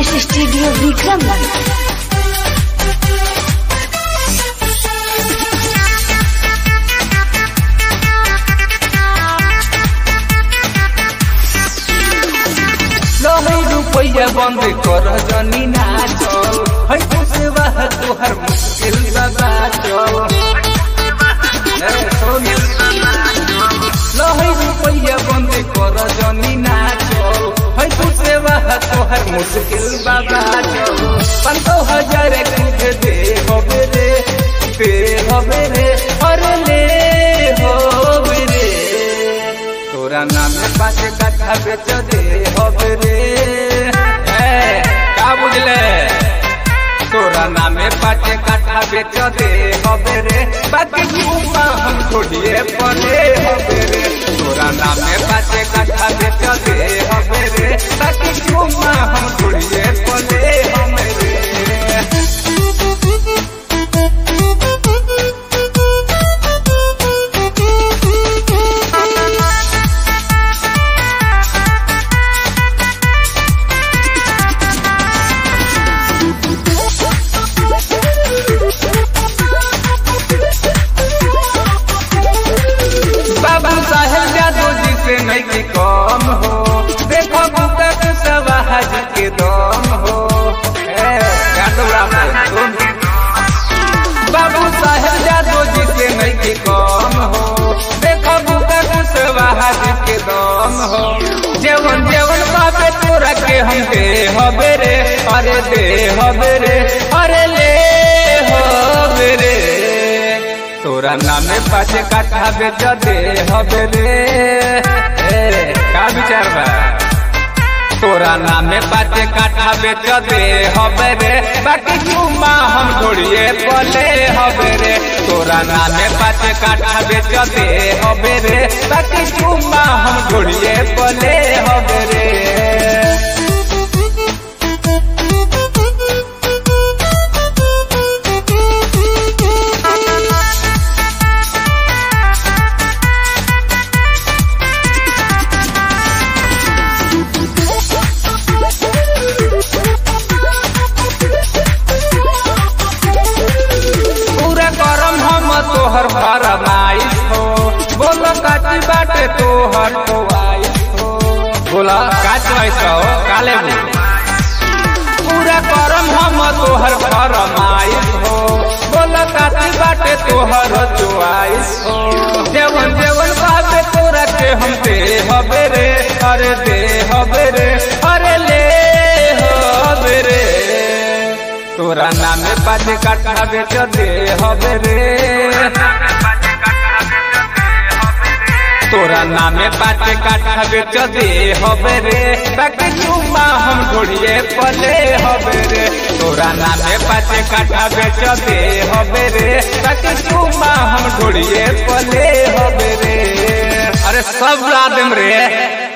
Studio Vikramganj. रुपया बंद कर जनी नाचल है खुशवा तोहर मुश्किल बाबा चल लहै रुपया बंद कर जनी नाचल है खुशवा तोहर मुश्किल बाबा चल 5,000 तुझे दे होबे रे अरे ले होबे रे तोरा नाम में 5 कट्ठा बेच दे होबे रे का बुझले तोरा नाम में 5 कट्ठा बेच दे होबे रे बाकी घूमा हम छोड़िए पले होबे रे तोरा नाम में 5 कट्ठा बेच दे होबे रे बाकी घूमा हम छोड़िए पले होबे रे। बाबू साहेब जादू जी से नहीं की कम हो देखो तक सवाहज के दम हो बाबू साहेब जादू जी से नहीं की कम हो देखो तक सवाहज के दम हो जेवन बाबे तोरा के हम दे होबे रे अरे दे होबे रे अरे ले होबे रे तोरा नाम में 5 कट्ठा बेच दे होबे रे का विचार बा तोरा नाम में 5 कट्ठा बेच दे होबे रे बाकी घूमा हम छोड़िए पले होबे रे तोरा नाम में 5 कट्ठा बेच दे होबे रे बाकी घूमा हम छोड़िए पले होबे रे। तोहर फरमाइश हो बोलो काची बाटे तोहर ख्वाइश हो बोला का चॉइस हो काले पूरा करम हम तोहर फरमाइश हो बोलो काची बाटे तोहर च्वाइस हो जेवन बाबे तोरा के हम दे होबे रे अरे दे होबे रे अरे ले होबे रे तोरा नाम में 5 कट्ठा बेच दे होबे रे तोरा नाम में 5 कट्ठा बेच दे होबे रे बाकी घूमा हम छोड़िए पले होबे रे तोरा नाम में 5 कट्ठा बेच दे होबे रे बाकी घूमा हम छोड़िए पले होबे रे अरे सब ला देम रे।